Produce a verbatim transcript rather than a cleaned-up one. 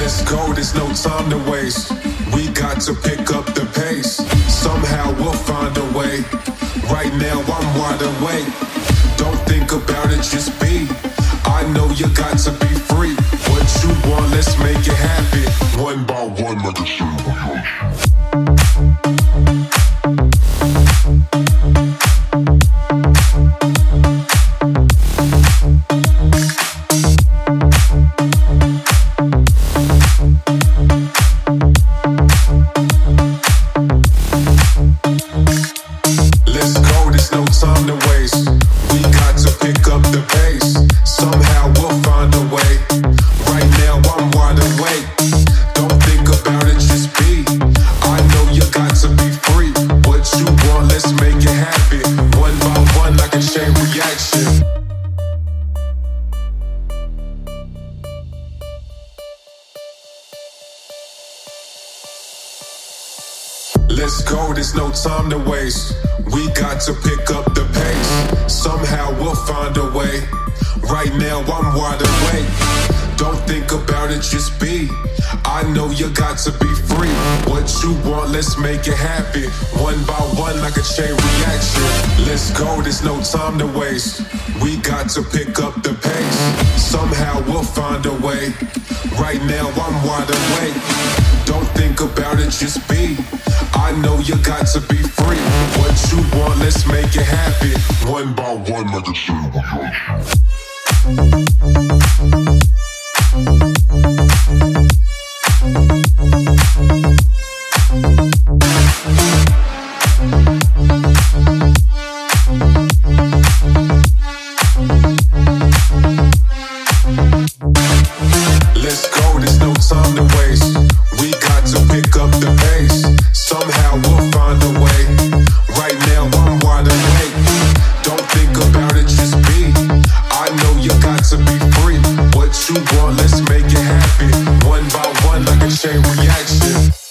Let's go, there's no time to waste. We got to pick up the pace. Somehow we'll find a way. Right now I'm wide awake. Don't think about it, just be. I know you got to be free. What you want, let's make it happen. One by one, like a Let's go, there's no time to waste. We got to pick up the pace. Somehow we'll find a way. Right now I'm wide awake. Don't think about it, just be. I know you got to be free. What you want, let's make it happen. One by one, like a chain reaction. Let's go, there's no time to waste. We got to pick up the pace. Somehow we'll find a way. Right now I'm wide awake. Don't think about it, just be. I know you got to be free. What you want, let's make it happen. One by one, like a chain reaction. Let's go, there's no time to waste. We got to pick up the pace. Somehow we'll find a way. Right now I'm wide awake. Don't think about it, just be. I know you got to be free. What you want, let's make it happen. One by one, like a chain reaction. Let's go, there's no time to waste. We got to pick up the pace. Somehow we'll find a way. Right now I'm wide awake. Don't think about it, just be. I know you got to be free. What you want, let's make it happen. One by one, like a chain reaction.